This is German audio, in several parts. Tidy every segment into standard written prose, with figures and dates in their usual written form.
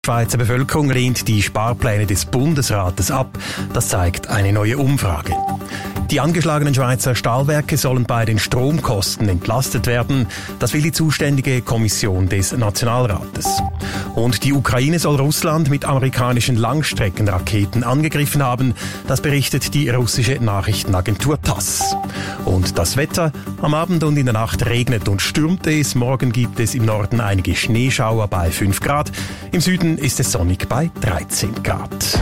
Schweizer Bevölkerung lehnt die Sparpläne des Bundesrates ab. Das zeigt eine neue Umfrage. Die angeschlagenen Schweizer Stahlwerke sollen bei den Stromkosten entlastet werden. Das will die zuständige Kommission des Nationalrates. Und die Ukraine soll Russland mit amerikanischen Langstreckenraketen angegriffen haben. Das berichtet die russische Nachrichtenagentur TASS. Und das Wetter: Am Abend und in der Nacht regnet und stürmt es. Morgen gibt es im Norden einige Schneeschauer bei 5 Grad. Im Süden ist es sonnig bei 13 Grad.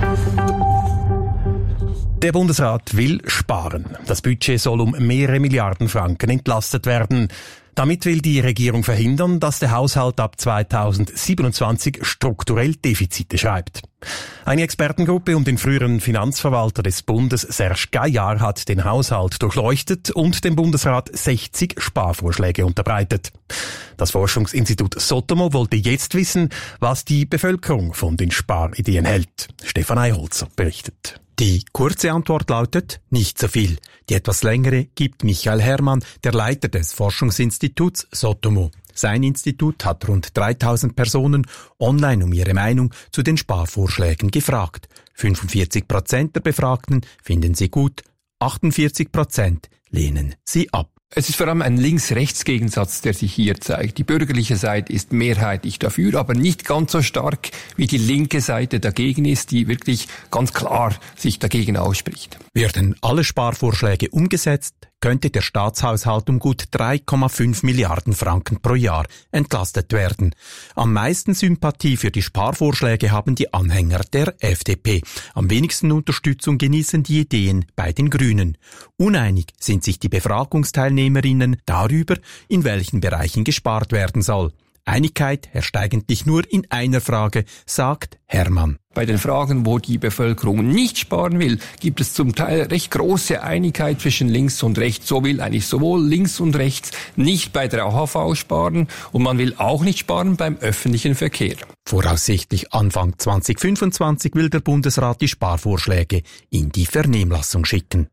Der Bundesrat will sparen. Das Budget soll um mehrere Milliarden Franken entlastet werden. Damit will die Regierung verhindern, dass der Haushalt ab 2027 strukturell Defizite schreibt. Eine Expertengruppe um den früheren Finanzverwalter des Bundes, Serge Gaillard, hat den Haushalt durchleuchtet und dem Bundesrat 60 Sparvorschläge unterbreitet. Das Forschungsinstitut Sotomo wollte jetzt wissen, was die Bevölkerung von den Sparideen hält. Stefan Eiholzer berichtet. Die kurze Antwort lautet: nicht so viel. Die etwas längere gibt Michael Herrmann, der Leiter des Forschungsinstituts Sotomo. Sein Institut hat rund 3000 Personen online um ihre Meinung zu den Sparvorschlägen gefragt. 45% der Befragten finden sie gut, 48% lehnen sie ab. Es ist vor allem ein Links-Rechts-Gegensatz, der sich hier zeigt. Die bürgerliche Seite ist mehrheitlich dafür, aber nicht ganz so stark, wie die linke Seite dagegen ist, die wirklich ganz klar sich dagegen ausspricht. Werden alle Sparvorschläge umgesetzt, könnte der Staatshaushalt um gut 3,5 Milliarden Franken pro Jahr entlastet werden. Am meisten Sympathie für die Sparvorschläge haben die Anhänger der FDP. Am wenigsten Unterstützung genießen die Ideen bei den Grünen. Uneinig sind sich die Befragungsteilnehmerinnen darüber, in welchen Bereichen gespart werden soll. Einigkeit herrscht eigentlich nur in einer Frage, sagt Herrmann. Bei den Fragen, wo die Bevölkerung nicht sparen will, gibt es zum Teil recht große Einigkeit zwischen links und rechts. So will eigentlich sowohl links und rechts nicht bei der AHV sparen und man will auch nicht sparen beim öffentlichen Verkehr. Voraussichtlich Anfang 2025 will der Bundesrat die Sparvorschläge in die Vernehmlassung schicken.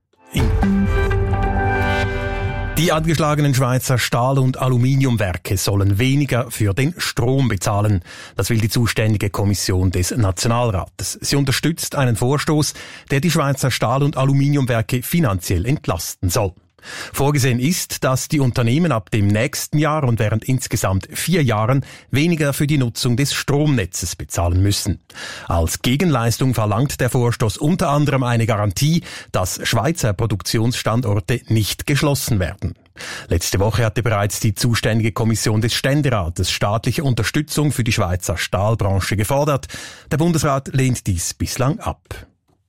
Die angeschlagenen Schweizer Stahl- und Aluminiumwerke sollen weniger für den Strom bezahlen. Das will die zuständige Kommission des Nationalrates. Sie unterstützt einen Vorstoß, der die Schweizer Stahl- und Aluminiumwerke finanziell entlasten soll. Vorgesehen ist, dass die Unternehmen ab dem nächsten Jahr und während insgesamt 4 Jahren weniger für die Nutzung des Stromnetzes bezahlen müssen. Als Gegenleistung verlangt der Vorstoß unter anderem eine Garantie, dass Schweizer Produktionsstandorte nicht geschlossen werden. Letzte Woche hatte bereits die zuständige Kommission des Ständerates staatliche Unterstützung für die Schweizer Stahlbranche gefordert. Der Bundesrat lehnt dies bislang ab.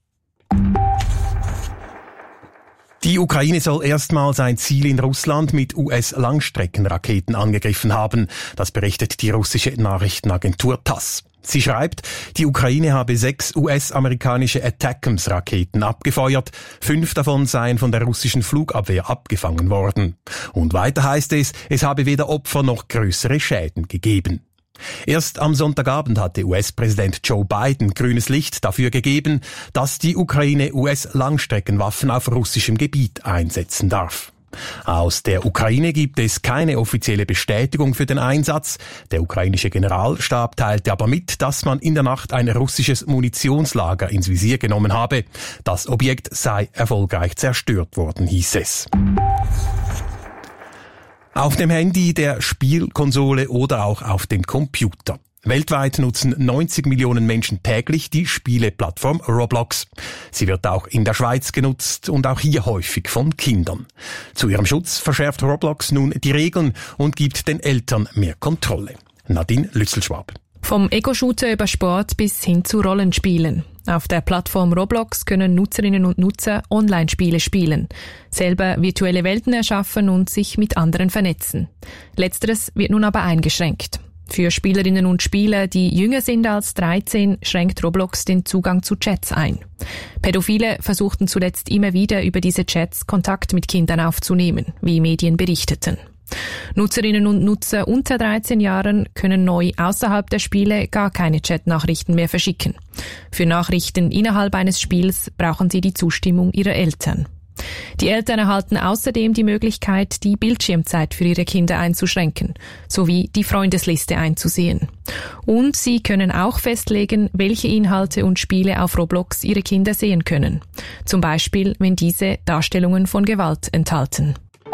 Die Ukraine soll erstmals ein Ziel in Russland mit US-Langstreckenraketen angegriffen haben. Das berichtet die russische Nachrichtenagentur TASS. Sie schreibt, die Ukraine habe 6 US-amerikanische ATACMS-Raketen abgefeuert. 5 davon seien von der russischen Flugabwehr abgefangen worden. Und weiter heißt es, es habe weder Opfer noch größere Schäden gegeben. Erst am Sonntagabend hatte US-Präsident Joe Biden grünes Licht dafür gegeben, dass die Ukraine US-Langstreckenwaffen auf russischem Gebiet einsetzen darf. Aus der Ukraine gibt es keine offizielle Bestätigung für den Einsatz. Der ukrainische Generalstab teilte aber mit, dass man in der Nacht ein russisches Munitionslager ins Visier genommen habe. Das Objekt sei erfolgreich zerstört worden, hieß es. Auf dem Handy, der Spielkonsole oder auch auf dem Computer. Weltweit nutzen 90 Millionen Menschen täglich die Spieleplattform Roblox. Sie wird auch in der Schweiz genutzt und auch hier häufig von Kindern. Zu ihrem Schutz verschärft Roblox nun die Regeln und gibt den Eltern mehr Kontrolle. Nadine Lützelschwab. Vom Ego-Shooter über Sport bis hin zu Rollenspielen. Auf der Plattform Roblox können Nutzerinnen und Nutzer Online-Spiele spielen, selber virtuelle Welten erschaffen und sich mit anderen vernetzen. Letzteres wird nun aber eingeschränkt. Für Spielerinnen und Spieler, die jünger sind als 13, schränkt Roblox den Zugang zu Chats ein. Pädophile versuchten zuletzt immer wieder über diese Chats Kontakt mit Kindern aufzunehmen, wie Medien berichteten. Nutzerinnen und Nutzer unter 13 Jahren können neu außerhalb der Spiele gar keine Chatnachrichten mehr verschicken. Für Nachrichten innerhalb eines Spiels brauchen sie die Zustimmung ihrer Eltern. Die Eltern erhalten außerdem die Möglichkeit, die Bildschirmzeit für ihre Kinder einzuschränken, sowie die Freundesliste einzusehen. Und sie können auch festlegen, welche Inhalte und Spiele auf Roblox ihre Kinder sehen können. Zum Beispiel, wenn diese Darstellungen von Gewalt enthalten.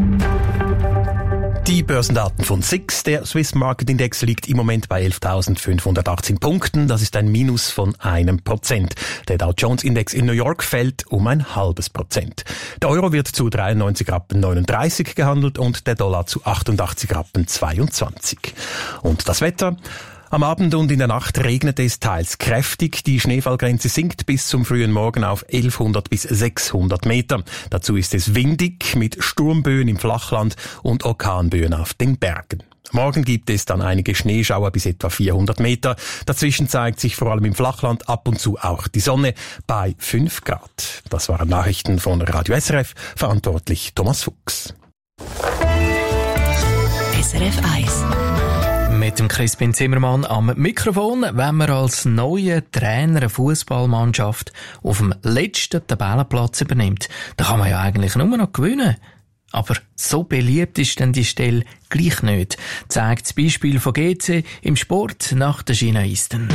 Die Börsendaten von SIX, der Swiss Market Index, liegt im Moment bei 11.518 Punkten. Das ist ein Minus von 1%. Der Dow Jones Index in New York fällt um 0,5%. Der Euro wird zu 93,39 gehandelt und der Dollar zu 88,22. Und das Wetter? Am Abend und in der Nacht regnet es teils kräftig. Die Schneefallgrenze sinkt bis zum frühen Morgen auf 1100 bis 600 Meter. Dazu ist es windig mit Sturmböen im Flachland und Orkanböen auf den Bergen. Morgen gibt es dann einige Schneeschauer bis etwa 400 Meter. Dazwischen zeigt sich vor allem im Flachland ab und zu auch die Sonne bei 5 Grad. Das waren Nachrichten von Radio SRF, verantwortlich Thomas Fuchs. SRF 1. Mit dem Crispin Zimmermann am Mikrofon. Wenn man als neuer Trainer eine Fußballmannschaft auf dem letzten Tabellenplatz übernimmt, dann kann man ja eigentlich nur noch gewinnen. Aber so beliebt ist denn die Stelle gleich nicht, zeigt das Beispiel von GC im Sport nach den Chinaisten.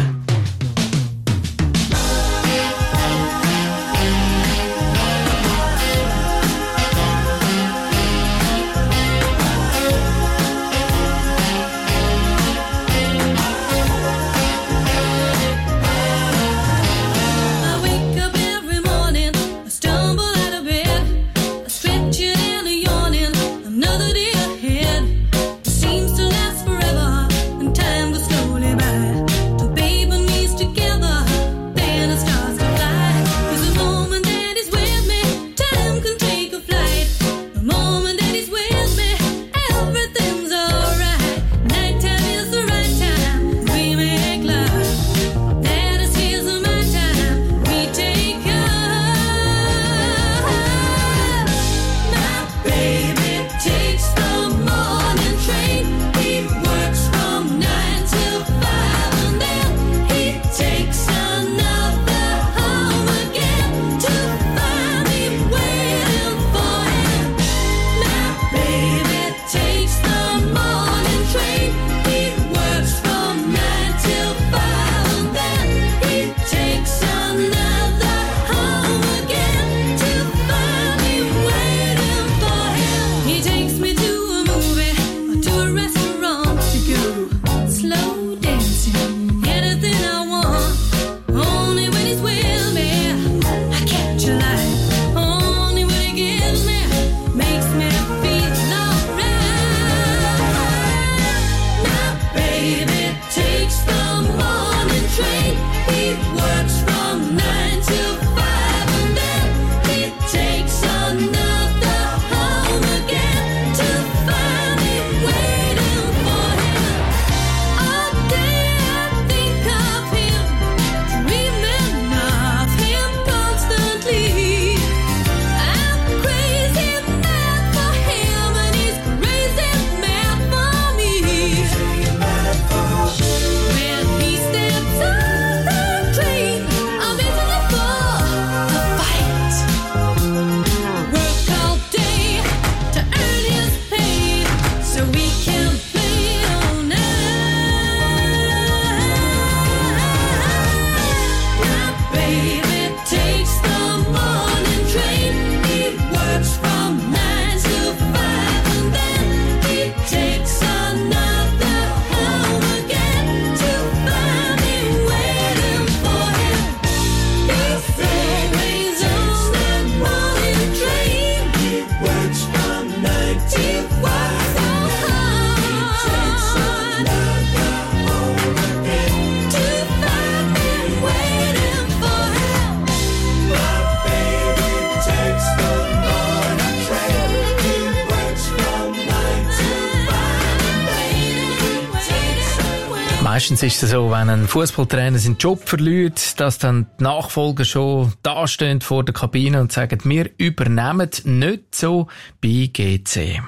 Meistens ist es so, wenn ein Fußballtrainer seinen Job verliert, dass dann die Nachfolger schon da stehen vor der Kabine und sagen, wir übernehmen nicht so bei GC.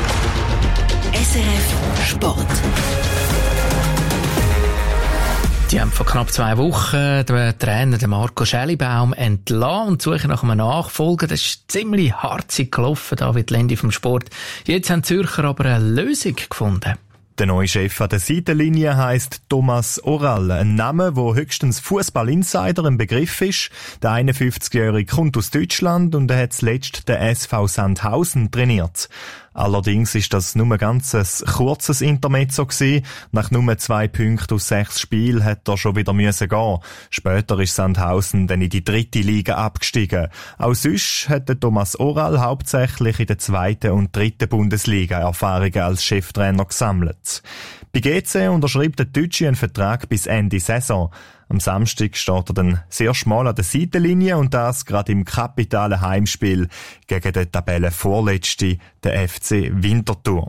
SRF Sport. Die haben vor knapp 2 Wochen den Trainer Marco Schellibaum entlassen und suchen nach einem Nachfolger. Das ist ziemlich harzig gelaufen, David Lendi vom Sport. Jetzt haben die Zürcher aber eine Lösung gefunden. Der neue Chef an der Seitenlinie heisst Thomas Oral, ein Name, wo höchstens Fußball-Insider im Begriff ist. Der 51-Jährige kommt aus Deutschland und er hat zuletzt den SV Sandhausen trainiert. Allerdings ist das nur ein ganz kurzes Intermezzo gewesen. Nach nur 2 Punkten aus 6 Spielen hat er schon wieder müssen gehen. Später ist Sandhausen dann in die 3. Liga abgestiegen. Auch sonst hat der Thomas Oral hauptsächlich in der 2. und 3. Bundesliga Erfahrungen als Cheftrainer gesammelt. Bei GC unterschreibt der Deutsche einen Vertrag bis Ende Saison. Am Samstag steht er dann sehr schmal an der Seitenlinie und das gerade im kapitalen Heimspiel gegen den Tabellenvorletzten, der FC Winterthur.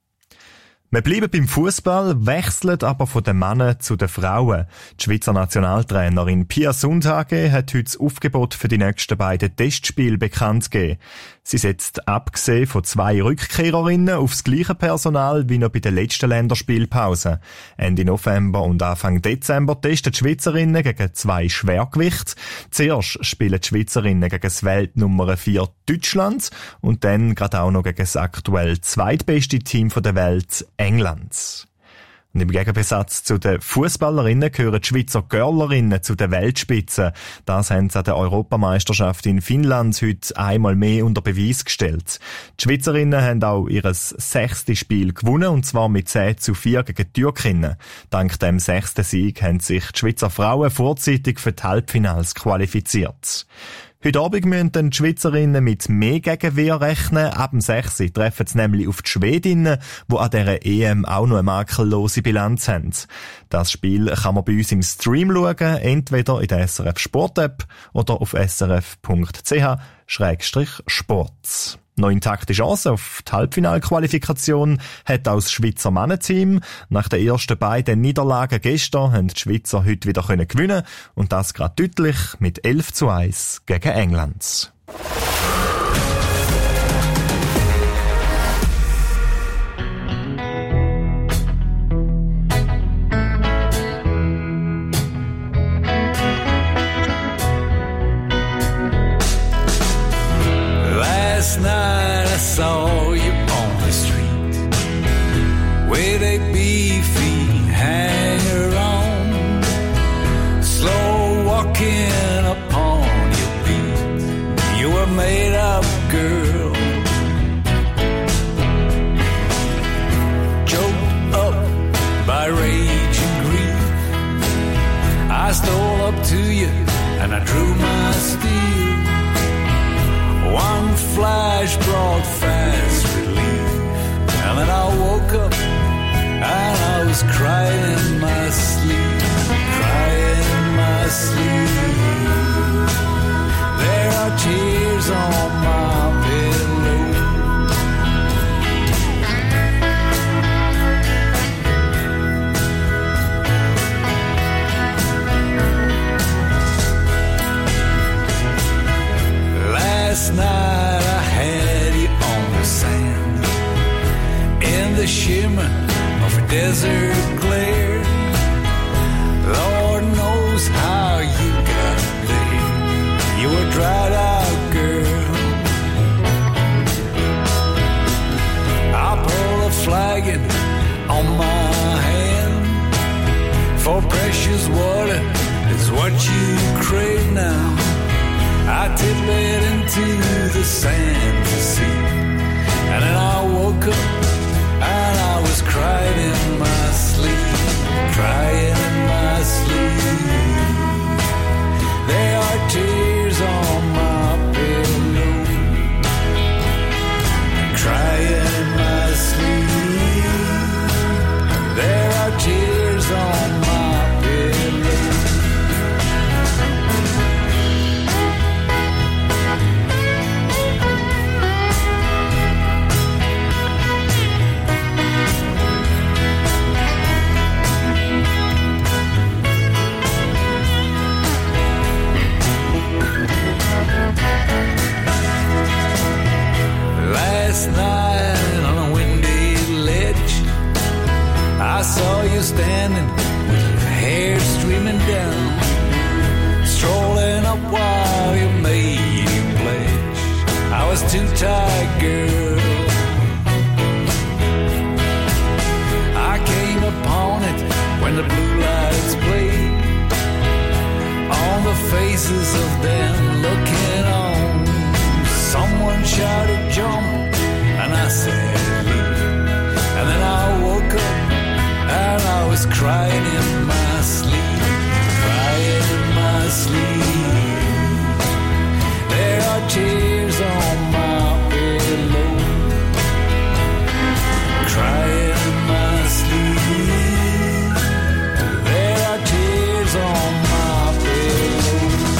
Wir bleiben beim Fußball, wechseln aber von den Männern zu den Frauen. Die Schweizer Nationaltrainerin Pia Sundhage hat heute das Aufgebot für die nächsten beiden Testspiele bekannt gegeben. Sie setzt, abgesehen von 2 Rückkehrerinnen, auf das gleiche Personal wie noch bei der letzten Länderspielpause. Ende November und Anfang Dezember testen die Schweizerinnen gegen 2 Schwergewichte. Zuerst spielen die Schweizerinnen gegen das Weltnummer 4 Deutschland und dann gerade auch noch gegen das aktuell zweitbeste Team der Welt, England. Und im Gegenbesatz zu den Fußballerinnen gehören die Schweizer Girlerinnen zu den Weltspitzen. Das haben sie an der Europameisterschaft in Finnland heute einmal mehr unter Beweis gestellt. Die Schweizerinnen haben auch ihr 6. Spiel gewonnen, und zwar mit 10:4 gegen die Türkinnen. Dank dem 6. Sieg haben sich die Schweizer Frauen vorzeitig für die Halbfinals qualifiziert. Heute Abend müssen dann die Schweizerinnen mit mehr Gegenwehr rechnen. Ab dem 6. treffen sie nämlich auf die Schwedinnen, die an dieser EM auch noch eine makellose Bilanz haben. Das Spiel kann man bei uns im Stream schauen, entweder in der SRF Sport-App oder auf srf.ch/sport. Noch intakte Chance auf die Halbfinalqualifikation hat auch das Schweizer Männerteam. Nach den ersten beiden Niederlagen gestern haben die Schweizer heute wieder gewinnen und das gerade deutlich mit 11:1 gegen England. Last night I saw you on the street with a beefy hanger on, slow walking upon your feet. You were made up, girl, choked up by rage and grief. I stole up to you and I drew my steel. One flash brought fast relief, and then I woke up and I was crying in my sleep, crying in my sleep. There are tears on my pillow. Last night I had you on the sand, in the shimmer of a desert glare. Lord knows how you got there. You were dried out, girl. I pull a flagon on my hand, for precious water is what you crave now. I tip it into the sand to see, and then I woke up and I was crying in my sleep, crying in my sleep. There are tears on my pillow, crying in my sleep. There are tears on my pillow. tight girl. I came upon it when the blue lights played, all the faces of them looking on. Someone shouted jump, and I said leave. And then I woke up and I was crying in my sleep, crying in my sleep. There are tears on my pillow, crying in my sleep. There are tears on my pillow.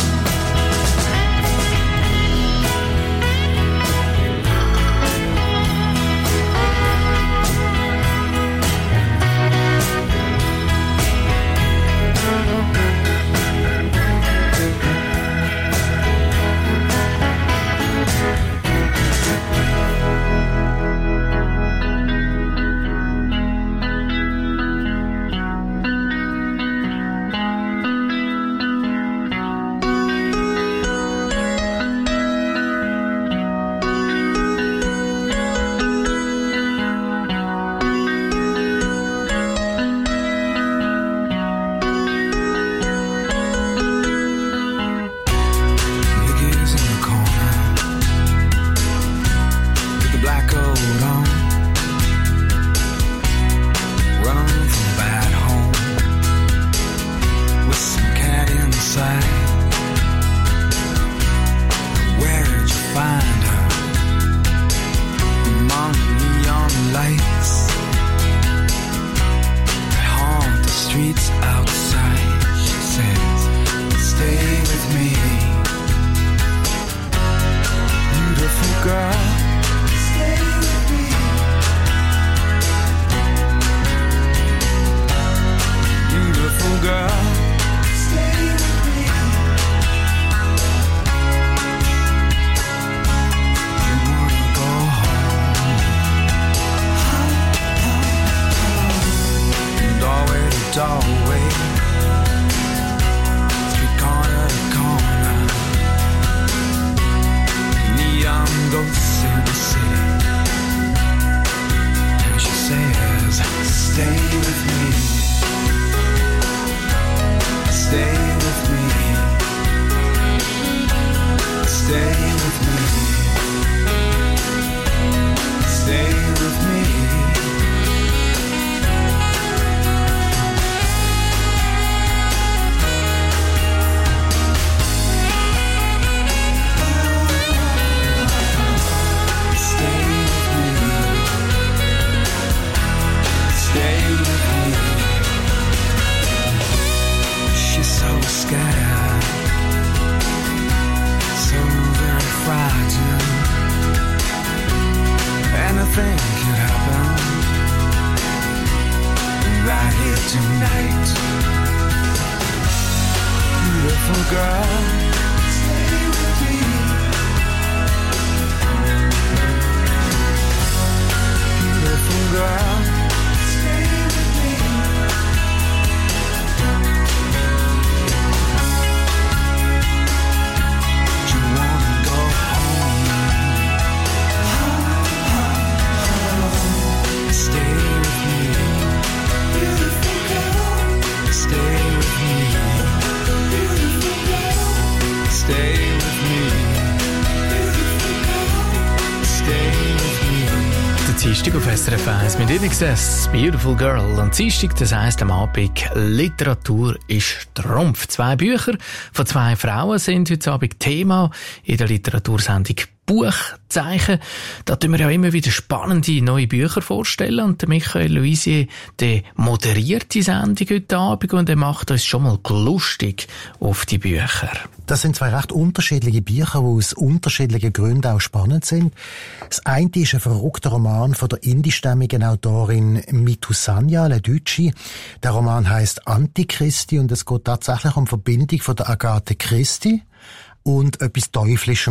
Dienstag auf SRF 1 mit INXS, Beautiful Girl. Und Dienstag, das heisst am Abend, Literatur ist Trumpf. 2 Bücher von 2 Frauen sind heute Abend Thema in der Literatursendung Buchzeichen. Da tun wir ja immer wieder spannende neue Bücher vorstellen. Und der Michael Luisier, der moderiert die Sendung heute Abend und er macht uns schon mal lustig auf die Bücher. Das sind 2 recht unterschiedliche Bücher, die aus unterschiedlichen Gründen auch spannend sind. Das eine ist ein verrückter Roman von der indischstämmigen Autorin Mitu Sanya, eine Deutsche. Der Roman heisst Antichristi und es geht tatsächlich um die Verbindung von der Agathe Christie und etwas Teuflischem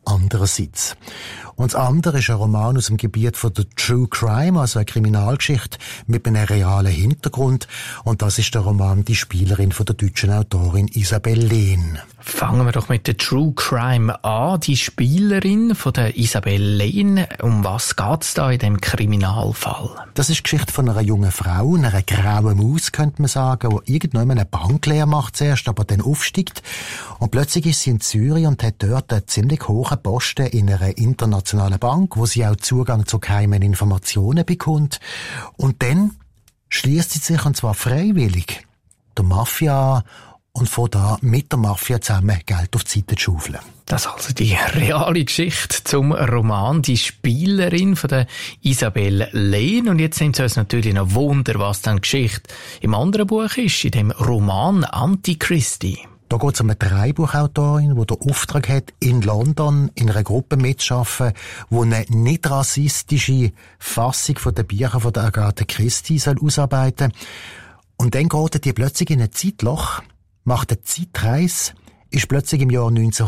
andererseits. Und das andere ist ein Roman aus dem Gebiet von der True Crime, also eine Kriminalgeschichte mit einem realen Hintergrund. Und das ist der Roman «Die Spielerin» von der deutschen Autorin Isabel Lehn. Fangen wir doch mit der True Crime an. Die Spielerin von der Isabel Lehn. Um was geht's da in dem Kriminalfall? Das ist die Geschichte von einer jungen Frau, einer grauen Maus, könnte man sagen, die irgendwann eine Banklehre macht zuerst, aber dann aufsteigt. Und plötzlich ist sie in Zürich und hat dort einen ziemlich hohen Posten in einer internationalen Bank, wo sie auch Zugang zu geheimen Informationen bekommt. Und dann schließt sie sich, und zwar freiwillig, der Mafia an und von da mit der Mafia zusammen Geld auf die Seite zu schaufeln. Das ist also die reale Geschichte zum Roman «Die Spielerin» von der Isabel Lehn. Und jetzt nimmt es uns natürlich noch Wunder, was dann die Geschichte im anderen Buch ist, in dem Roman «Antichristi». Da geht es um eine Dreibuchautorin, die den Auftrag hat, in London in einer Gruppe mitzuarbeiten, die eine nicht rassistische Fassung von den Büchern von der Agatha Christie ausarbeiten soll. Und dann geht die plötzlich in ein Zeitloch, macht eine Zeitreise, ist plötzlich im Jahr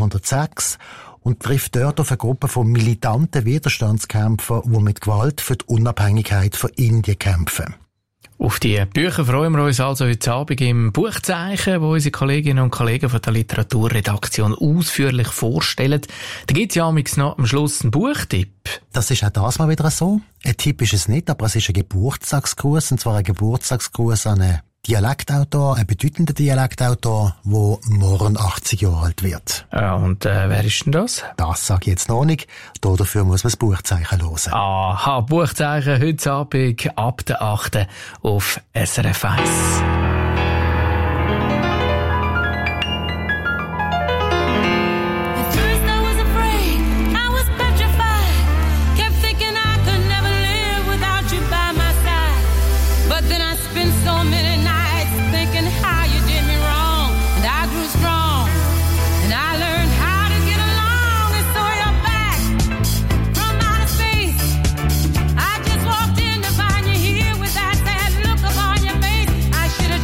1906 und trifft dort auf eine Gruppe von militanten Widerstandskämpfern, die mit Gewalt für die Unabhängigkeit von Indien kämpfen. Auf die Bücher freuen wir uns also heute Abend im Buchzeichen, wo unsere Kolleginnen und Kollegen von der Literaturredaktion ausführlich vorstellen. Da gibt es ja noch am Schluss einen Buchtipp. Das ist auch das mal wieder so. Ein Tipp ist es nicht, aber es ist ein Geburtstagsgruß, und zwar ein Geburtstagsgruß an einen Dialektautor, ein bedeutender Dialektautor, der morgen 80 Jahre alt wird. Ja, und wer ist denn das? Das sage ich jetzt noch nicht. Dafür muss man das Buchzeichen hören. Aha, Buchzeichen heute Abend ab der 8. auf SRF 1. I should have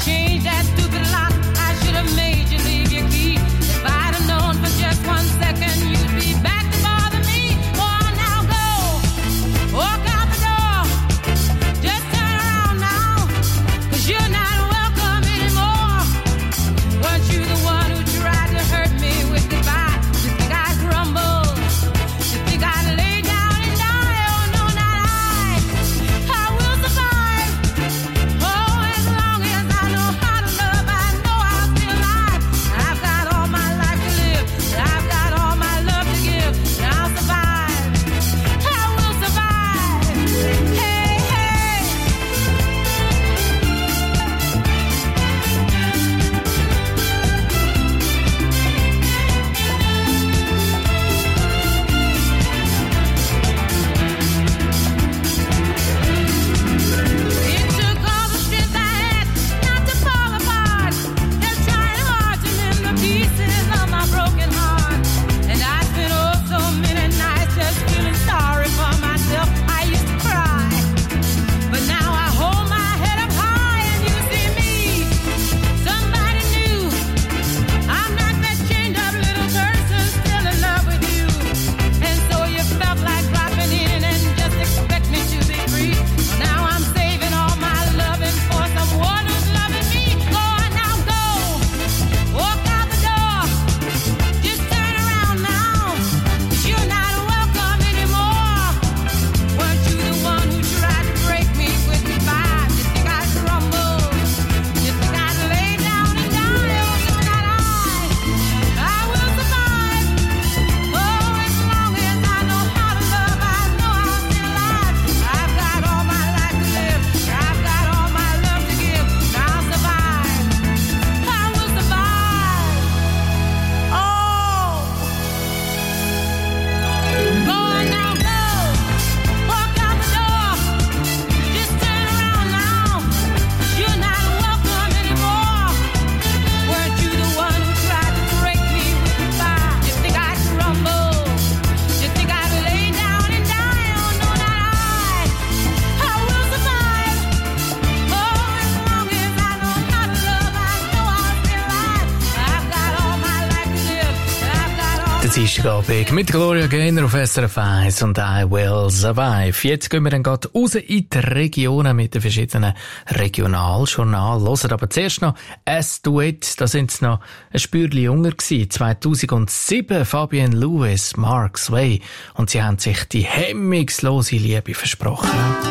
Der Dienstagabend mit Gloria Gaynor auf SRF 1 und I Will Survive. Jetzt gehen wir dann gerade raus in die Regionen mit den verschiedenen Regionaljournalen. Hören aber zuerst noch ein Duett. Da sind es noch ein Spürchen jünger gewesen. 2007 Fabienne Lewis, Mark Sway. Und sie haben sich die hemmungslose Liebe versprochen.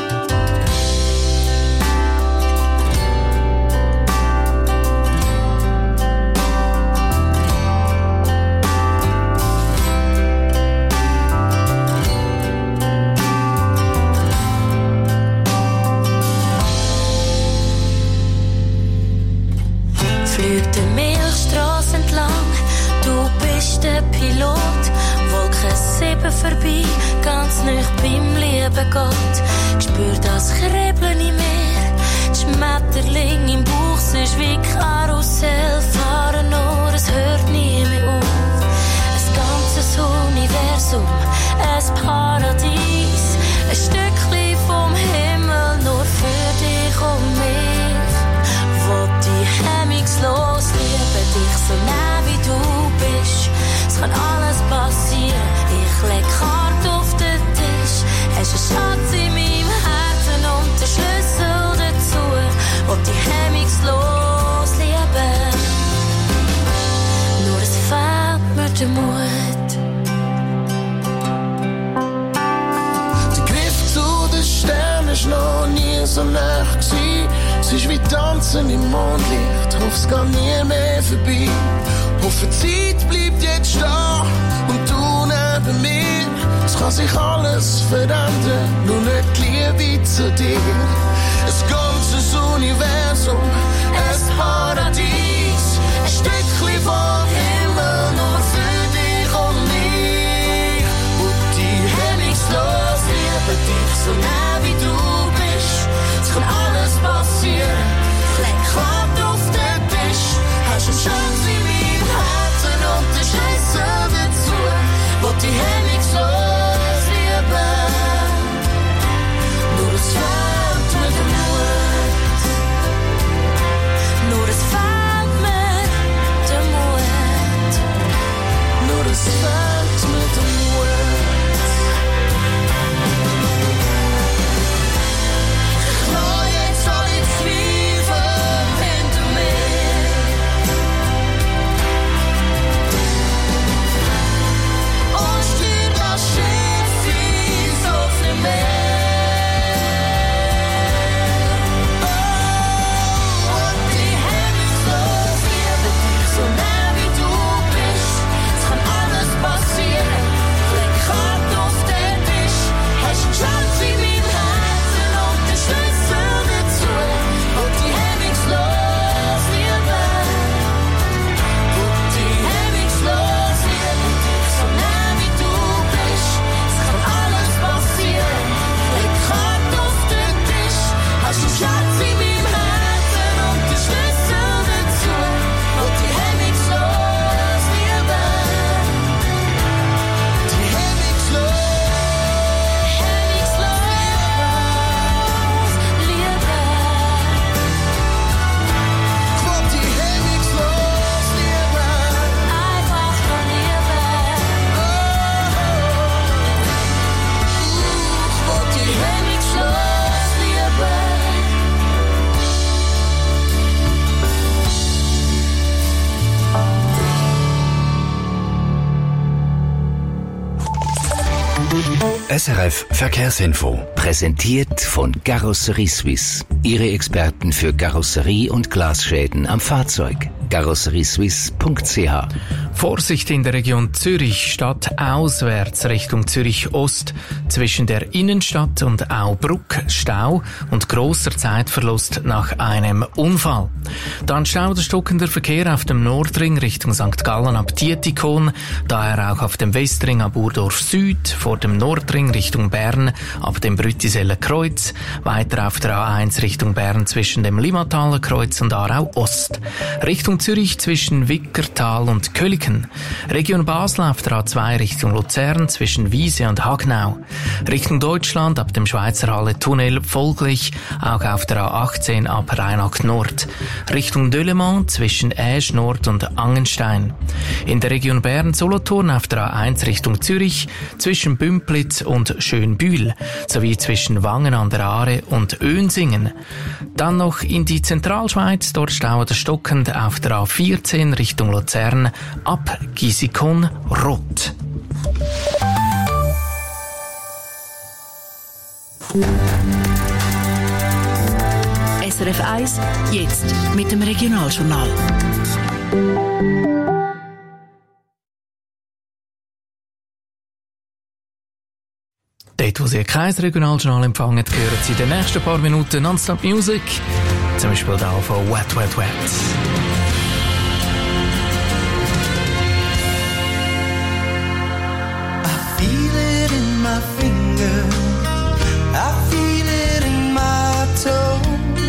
Vorbei, ganz nicht beim lieben Gott. Spür das Kribbeln im Meer, die Schmetterling im Bauch, es ist wie Karussell, fahren nur, es hört nie mehr auf. Ein ganzes Universum, ein Paradies, ein Stückchen vom Himmel, nur für dich und mich. Wo die hemmungslos liebe dich so nah wie du bist, es kann alles passieren. Ich leg Karte auf den Tisch, hast einen Schatz in meinem Herzen und den Schlüssel dazu, und die hemmungslos lieben. Nur es fehlt mir der Mut. Der Griff zu den Sternen ist noch nie so nah gewesen. Es ist wie Tanzen im Mondlicht, hoffe es geht nie mehr vorbei. Hoffe die Zeit bleibt jetzt stehen und du neben mir. Es kann sich alles verändern, nur nicht die Liebe zu dir. Ein ganzes Universum, ein Paradies, ein Stückchen vom Himmel, nur für dich und mich. Und die hemmungslos liebe dich so nah wie du bist. Es kann alles passieren, leg Karte auf den Tisch, hast eine Chance in meinem Herzen und den Schlüssel dazu, wo die hemmungslos lieben. Nur es fehlt mir der Mut. Nur es fehlt mir der Mut. Nur es fehlt mir der Mut. Ich lasse jetzt alle Zweifel hinter mir. Und steuer das Schiff ins offene Meer. Oh, und die hemmungslos liebe dich so nah wie du bist. Es kann alles passieren, leg Karte auf den Tisch, hast einen Schatz in meinem Herzen und den Schlüssel dazu, und die hemmungslos lieben. Und die hemmungslos liebe dich so nah wie du bist. Es kann alles passieren, leg Karte auf den Tisch, hast einen Schatz in meinem Herzen und den Schlüssel dazu, und die hemmungslos lieben. Die hemmungslos lieben. Ich will die hemmungslos lieben. Einfach nur lieben. Ich will die hemmungslos lieben. SRF Verkehrsinfo, präsentiert von Carrosserie Suisse. Ihre Experten für Karosserie und Glasschäden am Fahrzeug. carrosseriesuisse.ch. Vorsicht in der Region Zürich, stadtauswärts Richtung Zürich-Ost. Zwischen der Innenstadt und Aubruck Stau und grosser Zeitverlust nach einem Unfall. Dann Stau oder stockender Verkehr auf dem Nordring Richtung St. Gallen ab Dietikon, daher auch auf dem Westring ab Urdorf Süd, vor dem Nordring Richtung Bern ab dem Brüttiseller Kreuz, weiter auf der A1 Richtung Bern zwischen dem Limmataler Kreuz und Aarau Ost. Richtung Zürich zwischen Wickertal und Köliken Rücken. Region Basel auf der A2 Richtung Luzern zwischen Wiese und Hagnau. Richtung Deutschland ab dem Schweizer Halle-Tunnel folglich auch auf der A18 ab Reinach Nord. Richtung Delemont zwischen Aesch Nord und Angenstein. In der Region Bern-Solothurn auf der A1 Richtung Zürich zwischen Bümplitz und Schönbühl sowie zwischen Wangen an der Aare und Önsingen. Dann noch in die Zentralschweiz, dort stauert es stockend auf der A14 Richtung Luzern ab Gisikon-Rott. SRF 1, jetzt mit dem Regionaljournal. Dort, wo Sie kein Regionaljournal empfangen, hören Sie in den nächsten paar Minuten Non-Stop Music. Zum Beispiel da von Wet Wet Wet. I feel it in my finger, I feel it in my toe.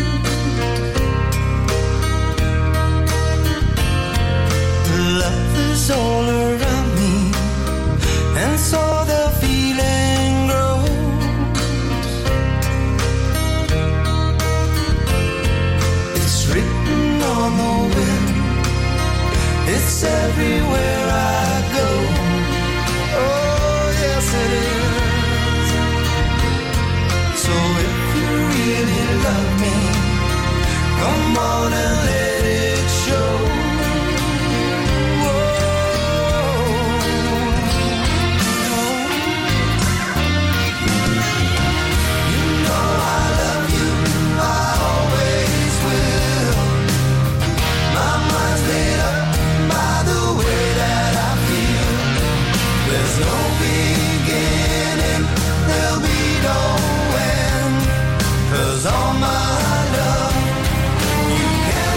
Love is all around me, and so the feeling grows. It's written on the wind, it's everywhere I go. Oh yes it is. So if you really love me, come on and let it show. All my love, you can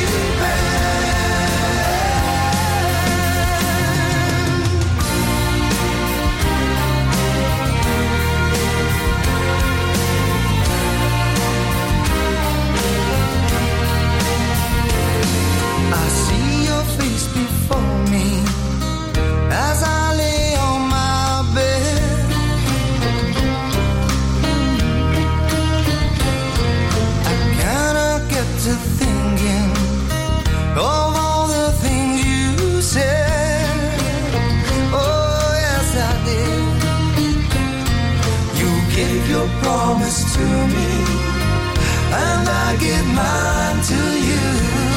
promise to me, and I give mine to you.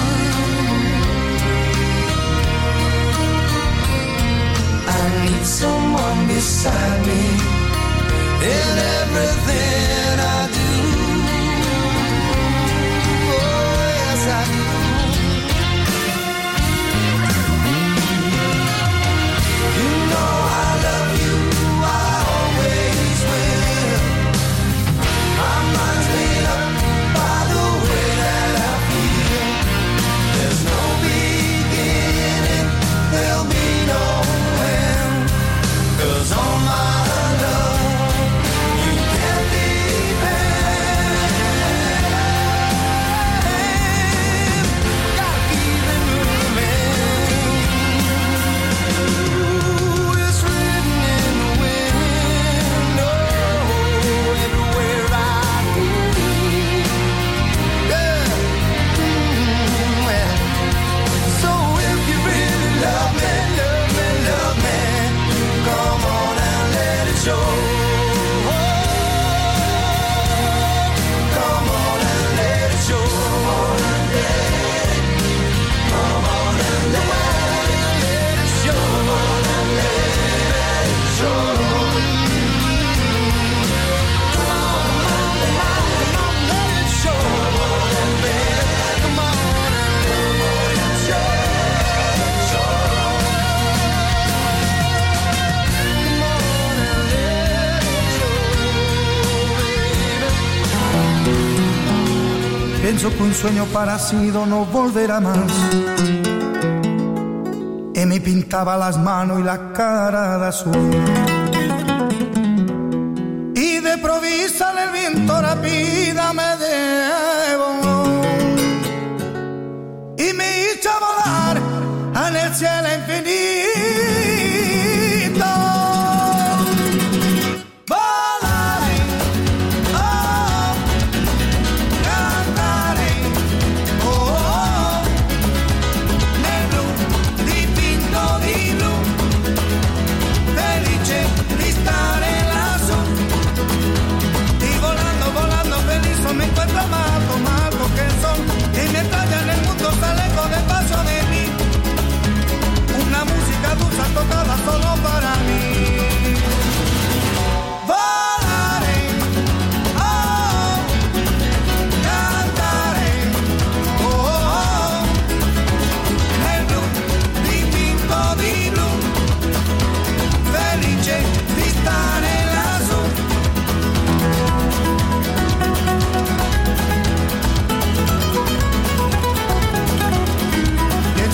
I need someone beside me in everything I do. Oh, yes, I do. You know I love you, I always will. My mind's made up by the way that I feel. There's no beginning, there'll be no end. 'Cause all my love, you can depend. Gotta keep it moving. Ooh, it's written in the wind. Oh, everywhere I go. Yeah. Well, so if you really love me, love me, love me, come on and let it show. Come on and let it show. Come on and let it show. Come on and let it show. Come on and let it show. Come on and let it show. Come on and let it show. Pienso que un sueño parecido no volverá más. Y me pintaba las manos y la cara de azul. Y de provisa el viento rápida me devoró. Y me hizo volar en el cielo infinito.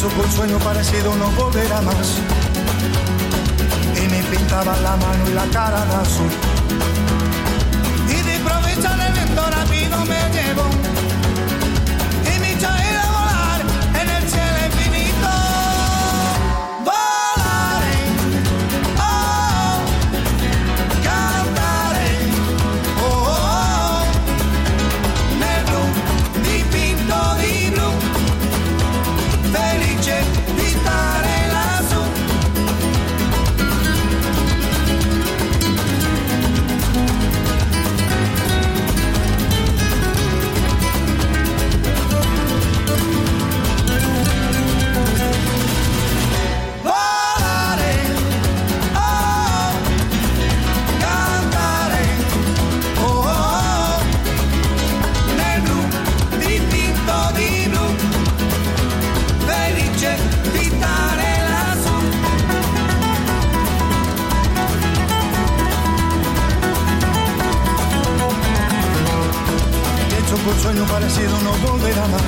hecho que un sueño parecido no volverá más. Y me pintaba la mano y la cara de azul. Y de improviso el viento rápido me llevó. Y me hizo ir a volar en el cielo infinito. Volaré, oh, cantaré, oh, oh, nel blu dipinto di blu, felice di stare lassù. Un sueño parecido no volverá más.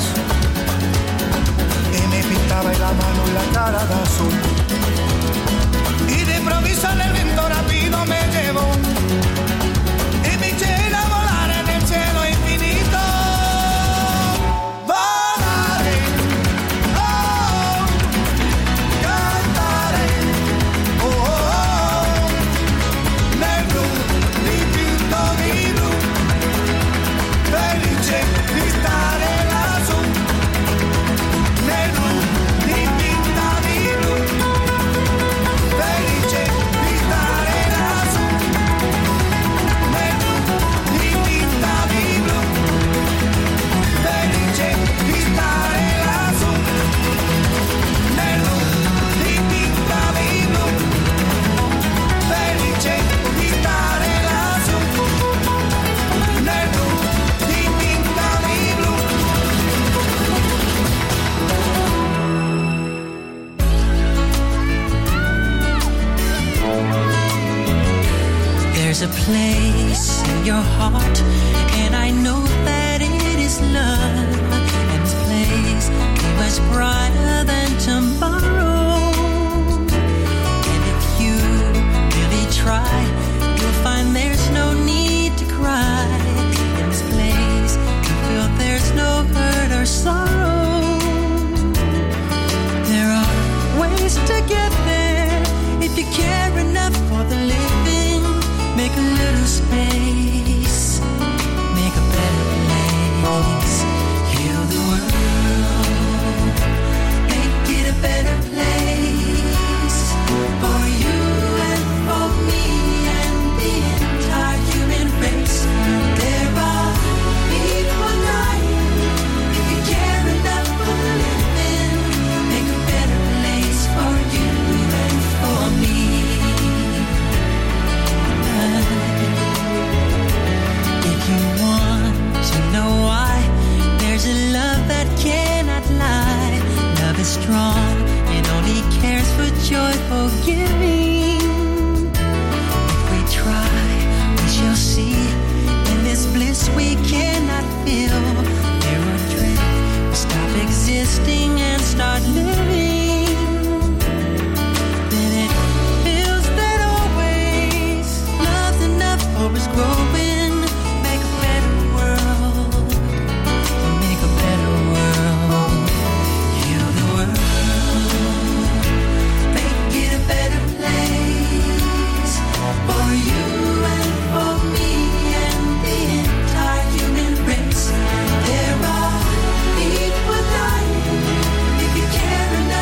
Y me pintaba la mano y la cara de azul. Y de improviso el viento rápido me llevó. Y me eché a volar en el cielo infinito. Volaré, oh, cantaré, oh, oh, nel blu dipinto di blu, felice di stare lassù, nel blu dipinta di blu, felice di stare lassù, nel blu dipinta di blu, felice di stare lassù, nel blu dipinta di blu, felice di stare lassù, nel blu dipinta di blu. There's a place in your heart, and I know that it is love. And this place is much brighter than tomorrow. And if you really try, you'll find there's no need to cry. In this place, you feel there's no hurt or sorrow. There are ways to get there if you care enough for the living. Make a little space, make a better place. Heal the world, make it a better place. For you and for me and the entire human race. There are people dying. If you care enough for the living, make a better place for you and for me. If you want to know why, there's a love that cannot lie. Love is strong, it only cares for joyful giving. If we try, we shall see. In this bliss we cannot feel. There are drift, we stop existing and start living. Then it feels that always love's enough for us growing. Make a better world, make a better world. Heal the world, make it a better place. For you and for me and the entire human race. There are people dying. If you care enough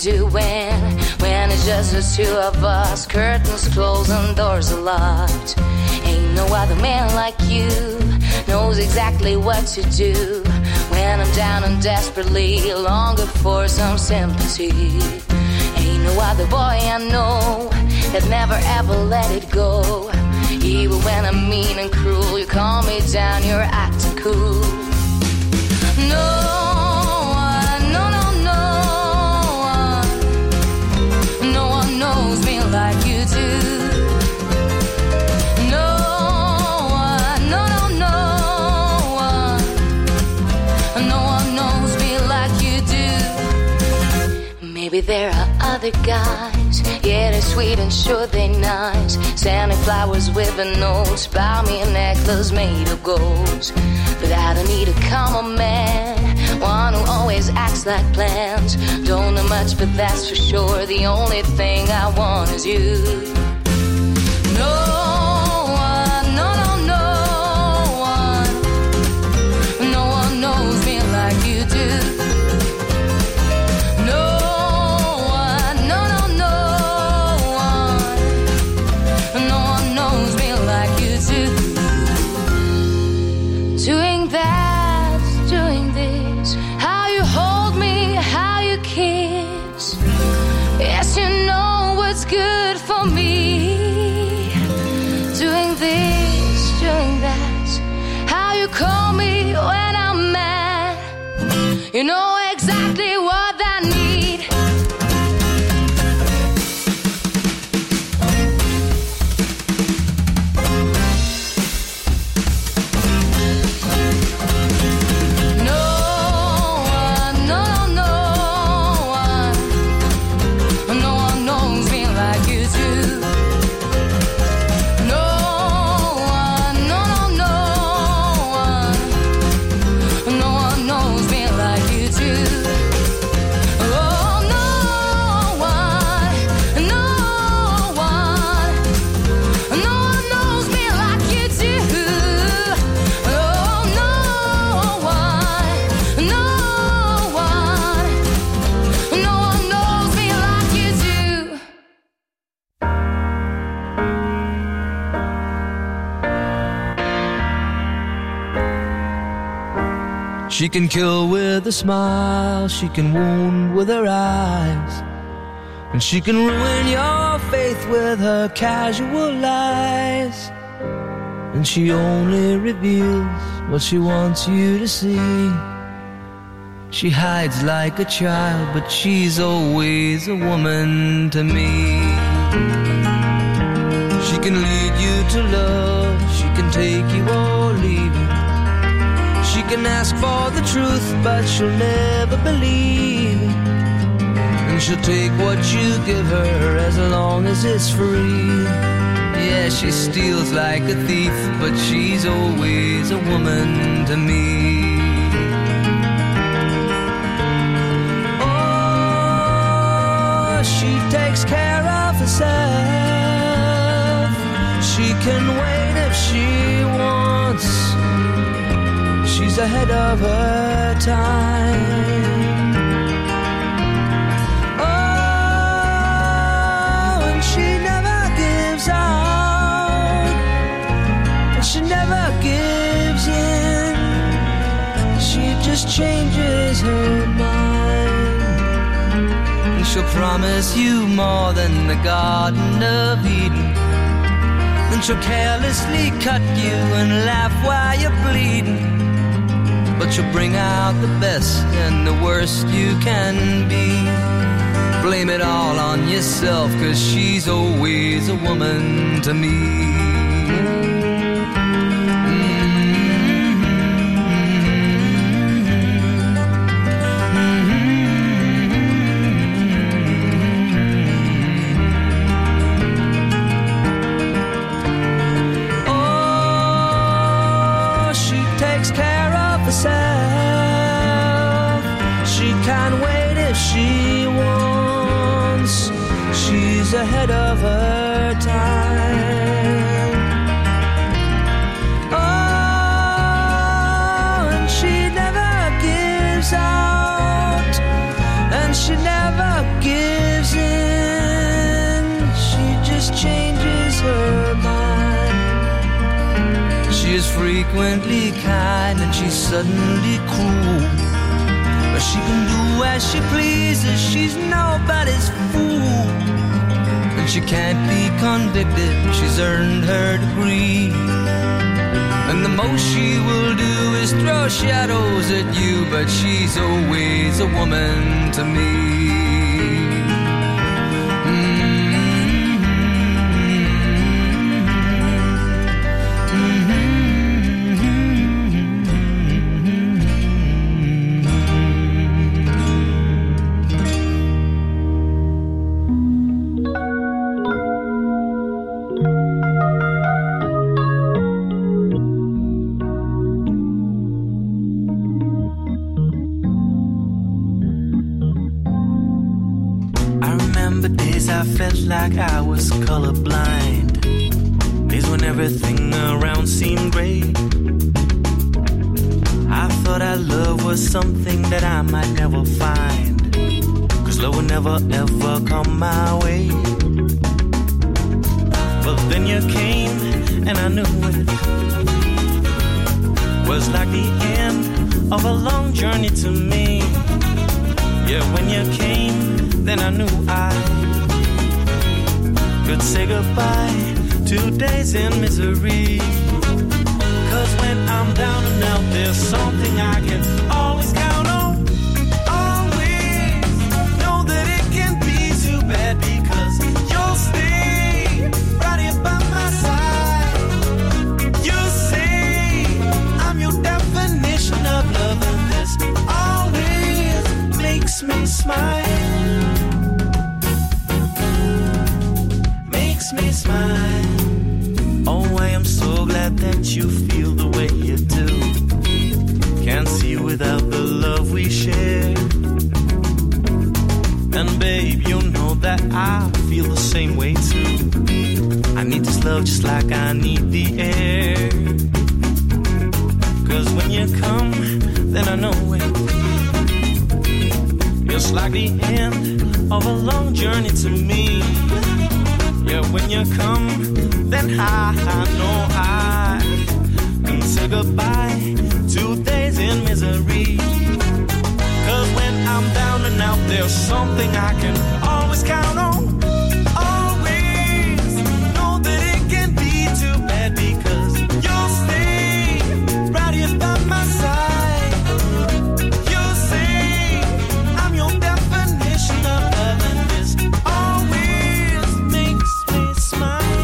doing when it's just the two of us? Curtains closed and doors are locked. Ain't no other man like you, knows exactly what to do when I'm down and desperately longer for some sympathy. Ain't no other boy I know that never ever let it go. Even when I'm mean and cruel, you calm me down, you're acting cool. No one knows me like you do. No one knows me like you do. Maybe there are other guys, yeah, they're sweet and sure they're nice, sending flowers with a note, buy me a necklace made of gold. But I don't need a common man, one who always acts like plans. Don't know much, but that's for sure, the only thing I want is you. No one knows me like you do. Doing that, doing this, how you hold me, how you kiss. Yes, you know what's good for me. Doing this, doing that, how you call me when I'm mad. You know exactly what I need. She can kill with a smile, she can wound with her eyes, and she can ruin your faith with her casual lies. And she only reveals what she wants you to see. She hides like a child, but she's always a woman to me. She can lead you to love, she can take you or leave you. She can ask for the truth, but she'll never believe it. And she'll take what you give her as long as it's free. Yeah, she steals like a thief, but she's always a woman to me. Oh, she takes care of herself. She can wait if she wants. She's ahead of her time. Oh, and she never gives out, and she never gives in. She just changes her mind, and she'll promise you more than the Garden of Eden. Then she'll carelessly cut you and laugh while you're bleeding. But she'll bring out the best and the worst you can be. Blame it all on yourself, 'cause she's always a woman to me. Ahead of her time. Oh, and she never gives out, and she never gives frequently kind and she's suddenly cruel. But she can do as she pleases, she's nobody's fool. And she can't be convicted, she's earned her degree. And the most she will do is throw shadows at you, but she's always a woman to me. Like I was colorblind. Days when everything around seemed gray. I thought our love was something that I might never find, 'cause love would never ever come my way. But then you came and I knew it was like the end of a long journey to me. Yeah, when you came, then I knew I could say goodbye to days in misery. 'Cause when I'm down and out, there's something I can always count on. Always know that it can be too bad, because you'll stay right here by my side. You say I'm your definition of love, and this always makes me smile. Me smile. Oh, I am so glad that you feel the way you do. Can't see without the love we share. And babe, you know that I feel the same way too. I need this love just like I need the air. 'Cause when you come, then I know it. It's like the end of a long journey to me. Yeah, when you come, then I know I can say goodbye to days in misery. 'Cause when I'm down and out, there's something I can always count on. Always know that it can be too bad, because you'll stay right here by my side. You say I'm your definition of love, and this always makes me smile.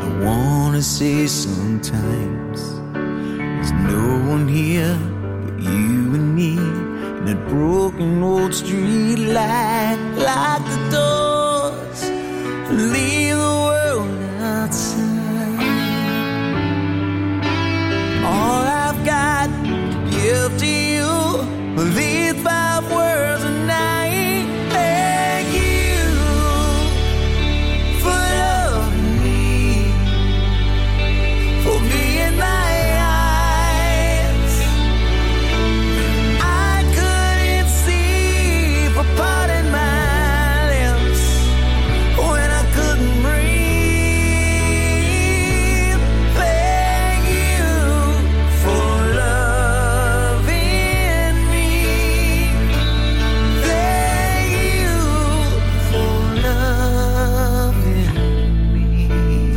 I wanna say sometimes there's no one here but you and me, and that broken old street light, lock the doors, leave the world outside. All I've got to give to you are these 5 words a night. Thank you for loving me, for being my eyes. I couldn't see for parting my lips when I couldn't breathe. Thank you for loving me. Thank you for loving me.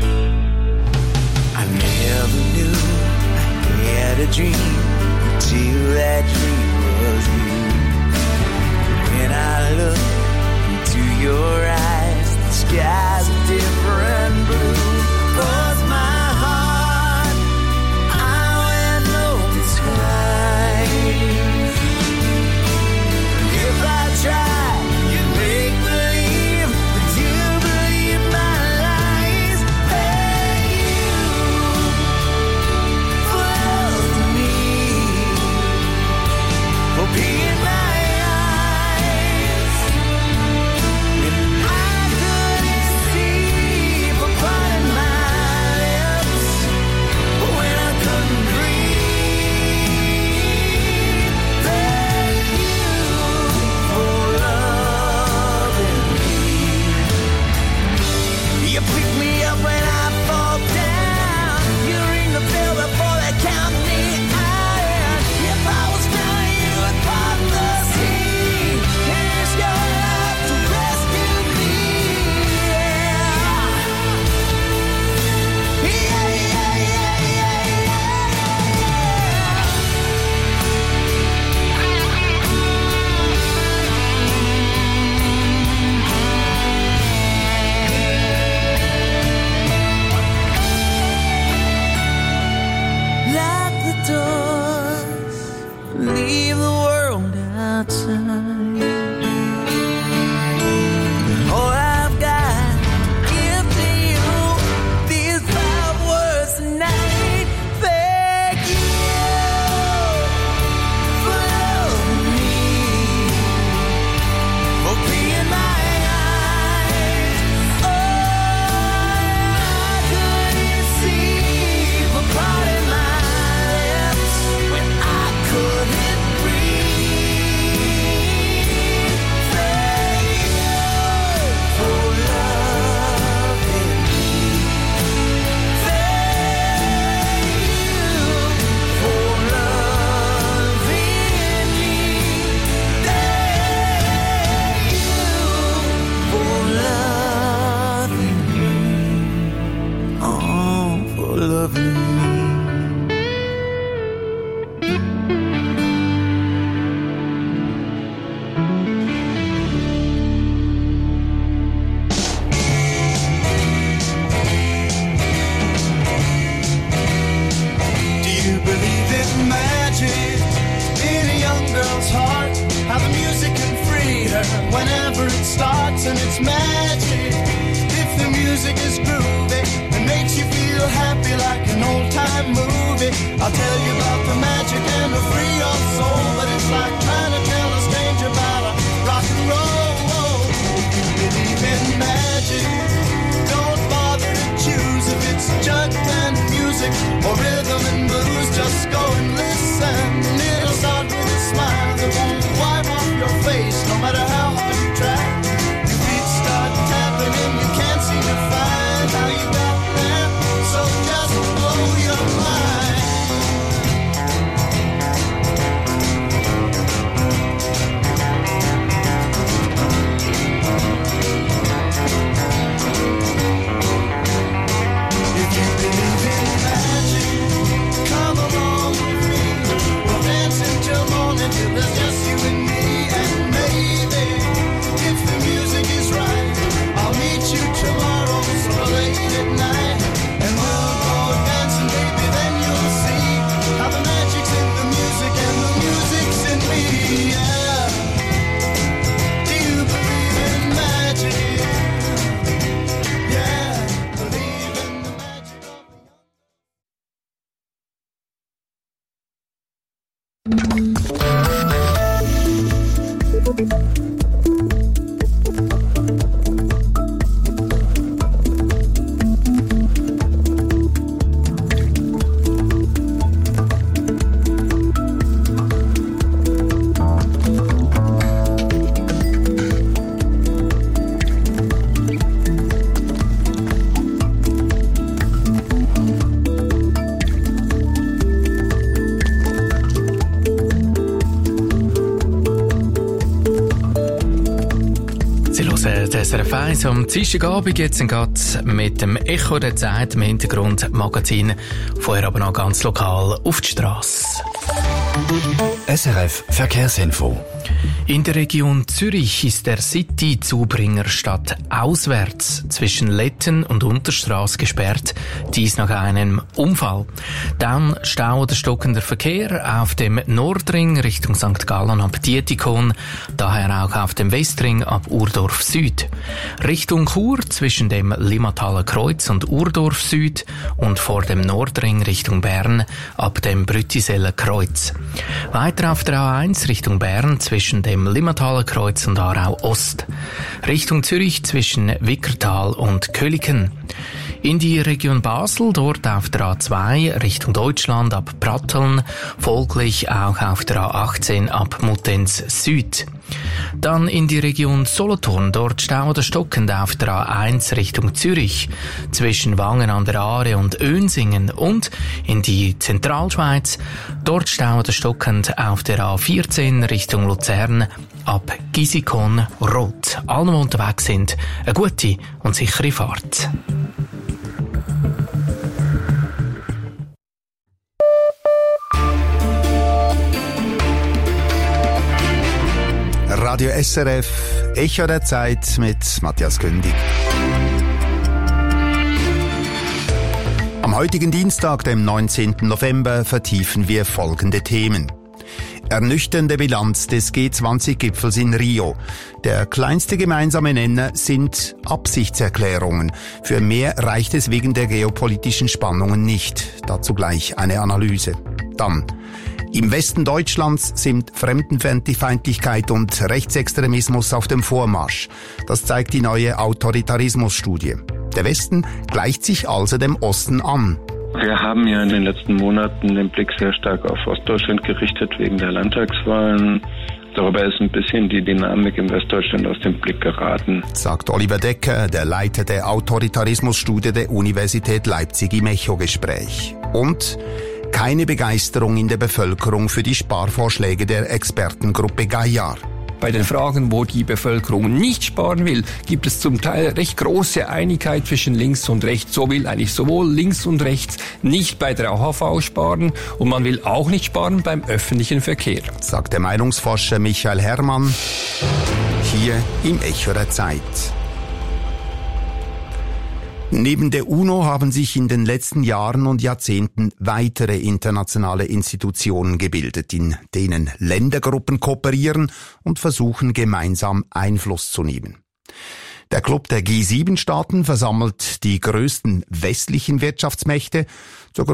I never knew I had a dream until that dream was you. When I look into your eyes, the sky's a different blue. 'Cause my heart, I went open skies. If I tried, you'd make believe, but you believe my lies. Thank you for loving me, for being my eyes. And I couldn't see for parting my lips when I couldn't breathe. Thank you for loving me. You pick me up when I fall down. You ring the bell before they count me out. If I was drowning, you would part the sea. Here's your love to rescue me. Yeah, yeah, yeah, yeah, Lock the doors, leave the world outside. All I've got to give to you, these 5 words tonight. Thank you for loving me, for being my eyes. Oh, I couldn't see for parting my lips when I couldn't breathe. Thank you for loving me. Thank you for loving me. Thank you for loving me. Oh, for loving me. Do you believe in magic in a young girl's heart? How the music can free her whenever it starts, and it's magic. If the music is groovy and makes you feel happy like an old-time movie, I'll tell you about the magic and it'll free your soul. But it's like trying to tell a stranger about a rock and roll. You believe in magic, don't bother to choose if it's jug band music or rhythm and blues. Just go and listen. It'll start with a smile that won't wipe off your face, no matter how hard you try. Your feet start tapping and you can't seem to find how hören das SRF 1 am Dienstagabend. Jetzt gerade mit dem Echo der Zeit im Hintergrundmagazin. Vorher aber noch ganz lokal auf die Strasse. SRF Verkehrsinfo. In der Region Zürich ist der City-Zubringer Stadt auswärts zwischen Letten und Unterstrasse gesperrt, dies nach einem Unfall. Dann Stau oder stockender Verkehr auf dem Nordring Richtung St. Gallen ab Dietikon, daher auch auf dem Westring ab Urdorf Süd. Richtung Chur zwischen dem Limmataler Kreuz und Urdorf Süd und vor dem Nordring Richtung Bern ab dem Brüttiseller Kreuz. Weiter auf der A1 Richtung Bern zwischen dem Limmataler Kreuz und Aarau Ost. Richtung Zürich zwischen Wickertal und Köliken. In die Region Basel, dort auf der A2 Richtung Deutschland ab Pratteln, folglich auch auf der A18 ab Muttenz Süd. Dann in die Region Solothurn, dort Stau oder stockend auf der A1 Richtung Zürich, zwischen Wangen an der Aare und Önsingen, und in die Zentralschweiz, dort Stau oder stockend auf der A14 Richtung Luzern ab Gisikon Rot. Alle, die unterwegs sind, eine gute und sichere Fahrt. Radio SRF, Echo der Zeit mit Matthias Kündig. Am heutigen Dienstag, dem 19. November, vertiefen wir folgende Themen. Ernüchternde Bilanz des G20-Gipfels in Rio. Der kleinste gemeinsame Nenner sind Absichtserklärungen. Für mehr reicht es wegen der geopolitischen Spannungen nicht. Dazu gleich eine Analyse. Dann: Im Westen Deutschlands sind Fremdenfeindlichkeit und Rechtsextremismus auf dem Vormarsch. Das zeigt die neue Autoritarismusstudie. Der Westen gleicht sich also dem Osten an. Wir haben ja in den letzten Monaten den Blick sehr stark auf Ostdeutschland gerichtet wegen der Landtagswahlen. Darüber ist ein bisschen die Dynamik im Westdeutschland aus dem Blick geraten, sagt Oliver Decker, der Leiter der Autoritarismusstudie der Universität Leipzig im Echo-Gespräch. Und keine Begeisterung in der Bevölkerung für die Sparvorschläge der Expertengruppe Gaillard. Bei den Fragen, wo die Bevölkerung nicht sparen will, gibt es zum Teil recht große Einigkeit zwischen links und rechts. So will eigentlich sowohl links und rechts nicht bei der AHV sparen und man will auch nicht sparen beim öffentlichen Verkehr, sagt der Meinungsforscher Michael Herrmann hier im Echo der Zeit. Neben der UNO haben sich in den letzten Jahren und Jahrzehnten weitere internationale Institutionen gebildet, in denen Ländergruppen kooperieren und versuchen, gemeinsam Einfluss zu nehmen. Der Club der G7-Staaten versammelt die größten westlichen Wirtschaftsmächte. Zur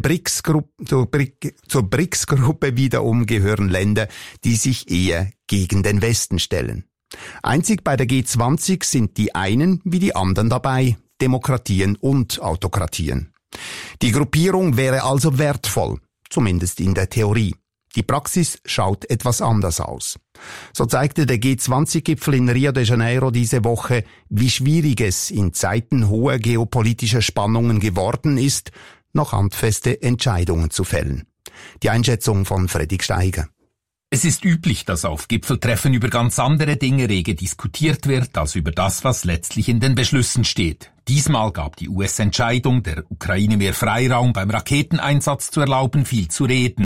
BRICS-Gruppe wiederum gehören Länder, die sich eher gegen den Westen stellen. Einzig bei der G20 sind die einen wie die anderen dabei, Demokratien und Autokratien. Die Gruppierung wäre also wertvoll, zumindest in der Theorie. Die Praxis schaut etwas anders aus. So zeigte der G20-Gipfel in Rio de Janeiro diese Woche, wie schwierig es in Zeiten hoher geopolitischer Spannungen geworden ist, noch handfeste Entscheidungen zu fällen. Die Einschätzung von Fredrik Steiger. Es ist üblich, dass auf Gipfeltreffen über ganz andere Dinge rege diskutiert wird, als über das, was letztlich in den Beschlüssen steht. Diesmal gab die US-Entscheidung, der Ukraine mehr Freiraum beim Raketeneinsatz zu erlauben, viel zu reden.